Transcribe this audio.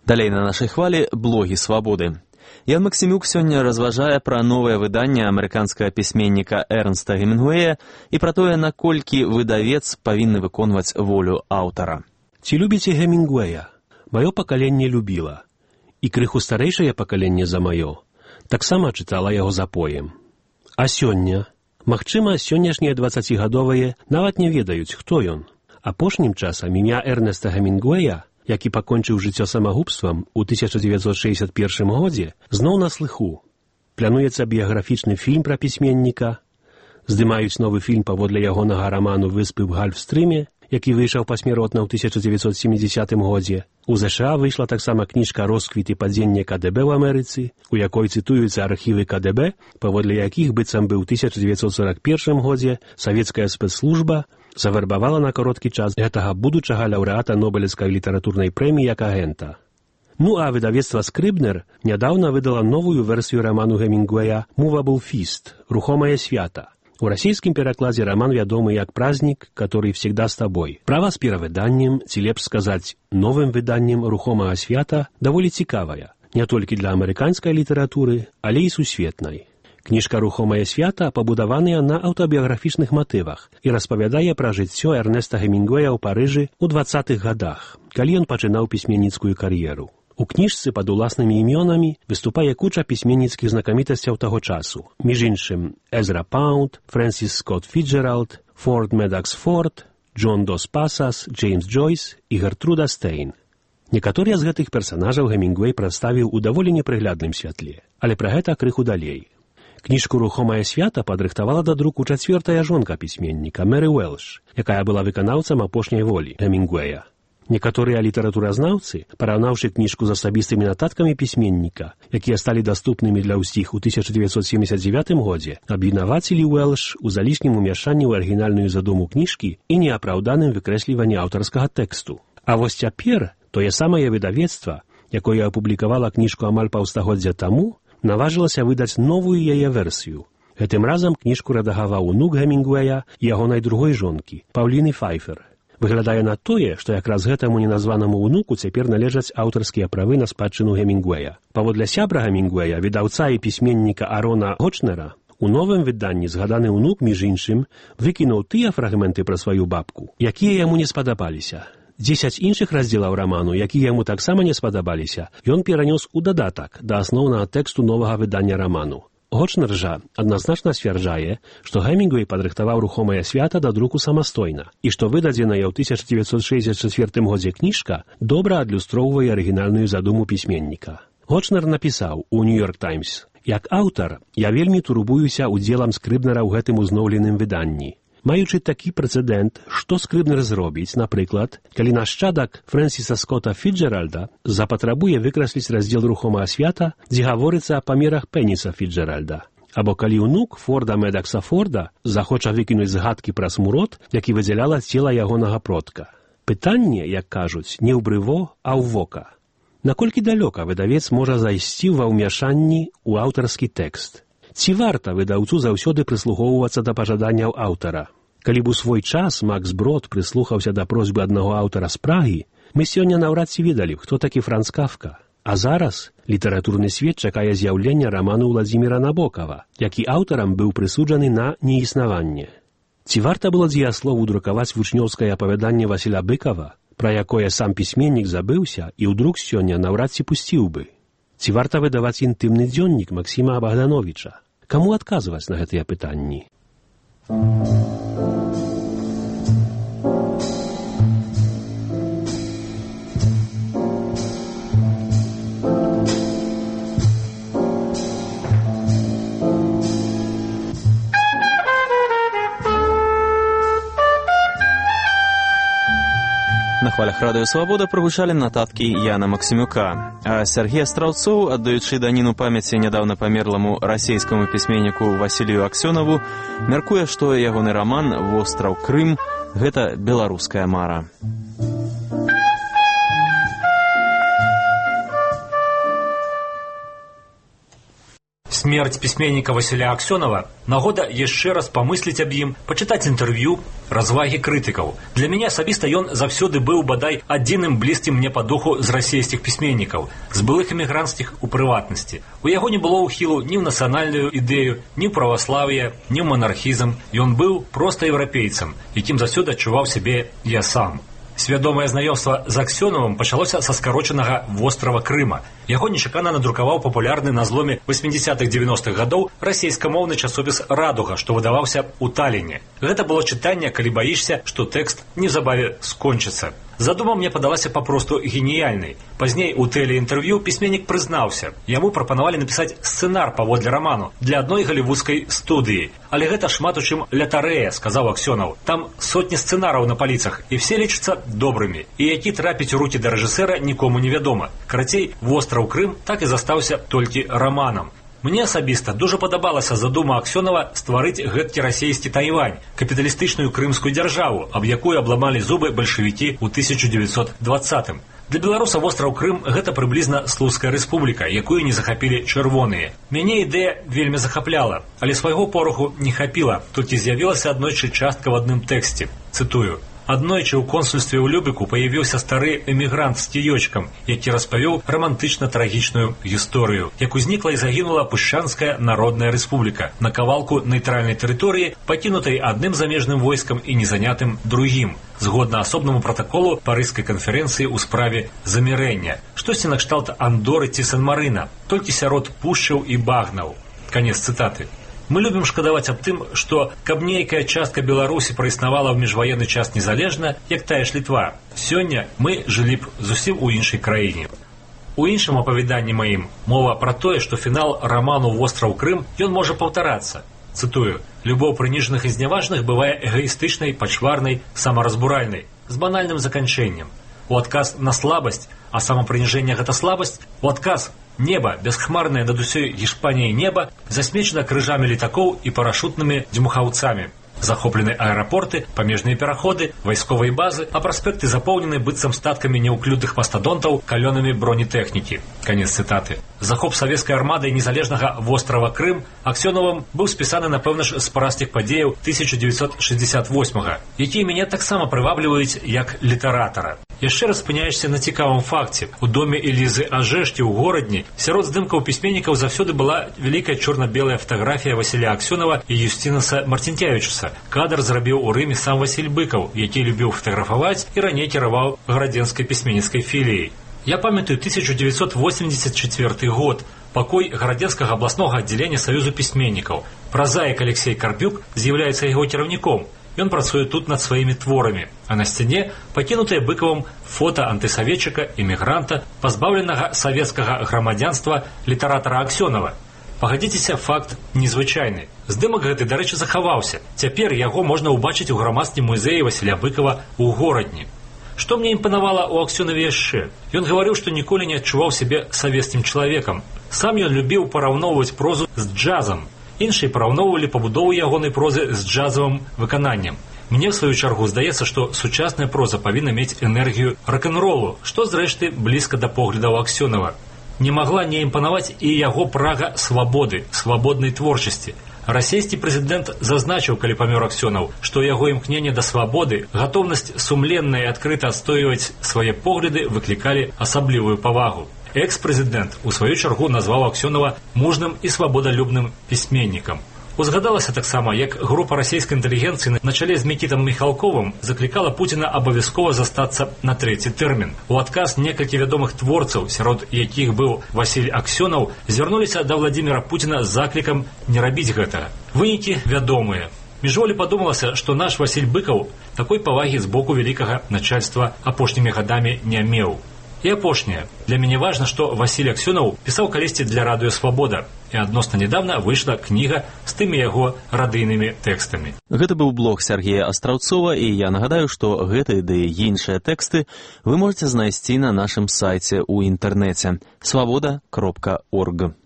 Далей на нашай хвалі блогі свабоды. Ян Максімюк сёння разважае пра новае выданне амерыканскага пісьменніка Эрнста Гемінгуэя і пра тое, наколькі выдавец павінны выконваць волю аўтара. Ці любіце Гемінгуэя? Маё пакаленне любіла. І крыху старэйшае пакаленне за маё таксама чытала яго запоем. А сёння? Магчыма, сённяшнія 20гадовыя нават не ведаюць, хто ён. Апошнім часам імя Эрнеста Гемінгуэя, які пакончыў жыццё самагубствам у 1961 годзе, зноў на слыху. Плануецца біяграфічны фільм пра пісьменніка, здымаюць новы фільм паводле ягонага раману «Выспы ў Гальфстрыме», які выйшаў пасмяротна ў 1970 годзе. У ЗША выйшла таксама кніжка «Росквіт і падзенне КДБ ў Амерыцы», у якой цытуюцца архівы КДБ, паводле якіх быццам бы ў 1941 годзе савецкая спецслужба завербавала на кароткі час гэтага будучага лаўрэата Нобелевскай літаратурнай прэміі як агента. Ну а выдавецтва «Скрыбнер» нядаўна выдала новую версію раману Гемінгуэя «Movable Feast» – «Рухомае свята». У расійскім перакладзе раман вядомы як «Праздник, который всегда с тобой». Права з перавыданнем, ці лепш сказаць, новым выданнем «Рухомага свята» даволі цікавая, не толькі для амерыканскай літаратуры, але і сусветнай. Кніжка «Рухомае свята» пабудаваная на аўтабіяграфічных матывах і распавядае пра жыццё Эрнеста Гемінгуэя ў Парыжы ў 20-х гадах, калі ён пачынаў пісьменніцкую кар'еру. У кніжцы пад уласнымі імёнамі выступае куча пісьменніцкіх знакамітасцяў таго часу. Між іншым, Эзра Паунд, Фрэнсіс Скотт Фіджеральд, Форд Медакс Форд, Джон Дос Пасас, Джеймс Джойс і Гертруда Стейн. Некаторыя з гэтых персанажаў Гемінгуэй прадставіў у даволі непрыглядным святле, але пра гэта крыху далей. Кніжку «Рухомае свята» падрыхтавала да друку чацвёртая жонка пісьменніка Мэры Уэлш, якая была выканаўцам апошняй волі Гемінгуэя. Некаторыя літаратуразнаўцы, параўнаўшы кніжку з асабістымі нататкамі пісьменніка, якія сталі даступнымі для ўсіх у 1979 годзе, абвінавацілі Уэлш у залішнім умяшанні ў арыгінальную задуму кніжкі і неапраўданым выкрэсліванні аўтарскага тэксту. А вось цяпер тое самае выдавецтва, якое апублікавала кніжку амаль паўстагоддзя таму, наважылася выдаць новую яе версію. Гэтым разам кніжку рэдагаваў унук Гемінгуэя і ягонай другой жонкі, Паўліны Файфер. Выглядае на тое, што якраз гэтаму неназванаму ўнуку цяпер належаць аўтарскія правы на спадчыну Гемінгуэя. Паводле сябра Гемінгуэя, видаўца і пісьменніка Арона Гочнера, у новым выданні згаданы ўнук, між іншым, выкінуў тыя фрагменты пра сваю бабку, якія яму не спадабаліся. 10 іншых раздзелаў раману, якія яму таксама не спадабаліся, ён перанёс у дадатак да асноўнага тэксту новага выдання раману. Гочнер жа адназначна сцвярджае, што Гемінгуэй падрыхтаваў «Рухомае свята» да друку самастойна, і што выдадзеная ў 1964 годзе кніжка добра адлюстроўвае арыгінальную задуму пісьменніка. Гочнер напісаў у «Нью-Йорк Таймс»: «Як аўтар, я вельмі турбуюся удзелам Скрыбнера ў гэтым узноўленым выданні. Маючы такі прэцэдэнт, што Скрыбнер зробіць, напрыклад, калі нашчадак Фрэнсіса Скотта Фіджеральда запатрабуе выкрасліць раздзел «Рухомага свята», дзе гаворыцца о памерах пеніса Фіджеральда. Або калі ўнук Форда Медакса Форда захоча выкінуць згадкі пра смурод, які выдзяляла цела ягонага продка. Пытанне, як кажуць, не ў брыво, а ў вока. Наколькі далёка выдавец можа зайсці ва ўмяшанні ў аўтарскі тэкст? Ці варта выдаўцу заўсёды прыслухоўвацца да пажаданняў аўтара? Калі б у свой час Макс Брод прыслухаўся да просьбы аднаго аўтара з Прагі, мы сёння наўрад ці ведалі, хто такі Франц Кафка. А зараз літаратурны свет чакае з'яўлення раману Владзіміра Набокава, які аўтарам быў прысуджаны на неіснаванне. Ці варта было дзеяслову друкаваць вучнёўскае апавяданне Васіля Быкова, пра якое сам пісьменнік забыўся і ў друк сёння наўрад ці пусціў бы? Ці варта выдаваць інтымны дзённік Максіма Богдановича? Каму адказваць на гэтыя пытанні? На хвалях Радыё Свабода прагучалі нататкі Яна Максімюка. А Сергей Страўцоў, аддаючы даніну памяці нядаўна памерламу расійскаму пісьменніку Васілію Аксёнаву, мяркуе, што ягоны раман «Востраў Крым» – гэта беларуская мара. Смерць пісьменніка Васіля Аксёнава – нагода яшчэ раз памысліць аб ім, пачытаць інтэрв'ю, развагі крытыкаў. Для мяне асабіста ён заўсёды быў бадай адзіным блізкім мне па духу з расійскіх пісьменнікаў, з былых эмігранцкіх у прыватнасці. У яго не было ўхілу ні ў нацыянальную ідэю, ні ў праваслаўе, ні ў манархізм. Ён быў проста еўрапейцам, якім заўсёды адчуваў сябе я сам. Свядомае знаёмства з Аксёнавым пачалося са скарочанага вострава Крыма. Яго нечакана надрукаваў папулярны на зломе 80-х-90-х гадоў расейскамоўны часопіс «Радуга», што выдаваўся ў Таліне. Гэта было чытанне, калі баішся, што тэкст неўзабаве скончыцца. Задума мне падалася папросту геніяльнай. Пазней у тэлеінтэрв'ю пісьменнік прызнаўся. Яму прапанавалі напісаць сцэнар паводле раману для адной галівудскай студыі. Але гэта шмат у чым лятарэя, сказаў Аксёнаў. Там сотні сцэнараў на паліцах, і все лічацца добрымі. І які трапіць у рукі да рэжысэра нікому невядома. Карацей, «Востраў Крым» так і застаўся толькі раманам. Мне асабіста дуже падабалася задума Аксёнава стварыць гэткі расійскі Тайвань, капіталістычную крымскую дзяржаву, аб якую абламалі зубы бальшавікі ў 1920-м. Для беларуса востраў Крым – гэта прыблізна Слуцкая рэспубліка, якую не захапілі чырвоныя. Мяне ідэя вельмі захапляла, але свайго пораху не хапіла, толькі з'явілася аднойчы частка ў адным тэксце. Цытую. Аднойчы ў консульстве ў Любіку паявіўся стары эмігрант з кіёчкам, які распавёў рамантычна-трагічную гісторыю, як узнікла і загінула Пушчанская народная рэспубліка на кавалку нейтральнай тэрыторыі, пакінутай адным замежным войскам і не занятым другім, згодна асобнаму пратаколу Парыжскай канферэнцыі ў справе замірэння. Штосьці накшталт Андоры ці Сан-Марына, толькі сярод пушчаў і багнаў. Канец цытаты. Мы любім шкадаваць аб тым, што каб нейкая частка Беларусі праіснавала ў міжваенны час незалежна, як тая ж Літва. Сёння мы жылі б зусім у іншай краіне. У іншым апавяданні маім мова пра тое, што фінал раману «Востраў Крым» ён можа паўтарацца. Цытую. «Любоў прыніжаных і зняважных бывае эгоістычнай, пачварнай, самаразбуральнай, з банальным заканчэннем. У адказ на слабасць, а самапрыніжэнне гэта слабасць, у адказ неба, бясхмарнае над усёй Гішпаніяй неба, засмечана крыжамі летакоў і парашутнымі дзьмухаўцамі. Захоплены аэрапорты, памежныя пераходы, вайсковыя базы, а праспекты запоўнены быццам статкамі неўклюдных мастадонтаў, калёнамі бронетэхнікі». Канец цытаты. Захоп савецкай армадай незалежнага вострава Крым Аксёнавым быў спісаны, напэўна ж, з паразкіх падзеяў 1968-га, якія мяне таксама прывабліваюць як літаратара. Яшчэ раз спыняешся на цікавым факце. У доме Элізы Ажэшкі ў горадні сярод здымкаў пісьменнікаў заўсёды была вялікая чорна-белая фатаграфія Васіля Аксёнава і Юсцінаса Марцінкевічуса. Кадр зрабіў у Рыме сам Васіль Быкаў, які любіў фатаграфаваць і раней кіраваў градзенскай пісьменніцкай філіяй. Я памятаю 1984 год, пакой градзенскага абласнога аддзялення Саюзу пісьменнікаў. Празаік Алексей Карпюк з'яўляецца яго кіраўніком. Ён працуе тут над сваімі творамі, а на сцяне пакінутае Быкавым фота антысаветчыка, эмігранта, пазбаўленага савецкага грамадзянства літаратара Аксёнава. Пагадзіцеся, факт незвычайны. Здымак гэты, дарэчы, захаваўся. Цяпер яго можна ўбачыць у грамадскім музеі Васіля Быкава ў горадні. Што мне імпанавала ў Аксёнаве яшчэ? Ён гаварыў, што ніколі не адчуваў сябе савецкім чалавекам. Сам ён любіў параўноўваць прозу з джазам. Іншыя параўноўвалі пабудову ягонай прозы з джазавым выкананнем. Мне, в сваю чаргу, здаецца, што сучасная проза павінна мець энергію рок-н-ролу, што, зрэшты, блізка да поглядаў Аксёнава. Не магла не імпанаваць і яго прага свабоды, свабоднай творчасці. Расійскі прэзідэнт зазначыў, калі памёр Аксёнаў, што яго імкненне да свабоды, гатоўнасць сумленна і адкрыта адстойваць свае погляды выклікалі асаблівую павагу. Экс-прэзідэнт у сваю чаргу назваў Аксёнава мужным і свабодалюбным пісьменнікам. Узгадалася таксама, як група расійскай інтэлігенцыі на чале з Мікітам Міхалковым заклікала Пуціна абавязкова застацца на трэці тэрмін. У адказ некалькі вядомых творцаў, сярод якіх быў Васіль Аксёнаў, звярнуліся да Владзіміра Пуціна з заклікам не рабіць гэтага. Вынікі вядомыя. Міжволі падумалася, што наш Васіль Быкаў такой павагі з боку вялікага начальства апошнімі гадамі не меў. І апошняе. Для мяне важна, што Васіль Аксёнаў пісаў калісьці для радыё «Свабода». І адносна нядаўна выйшла кніга з тымі яго радыйнымі тэкстамі. Гэта быў блог Сергея Астраўцова, і я нагадаю, што гэтыя ды іншыя тэксты вы можаце знайсці на нашым сайце ў інтэрнэце свабода.орг.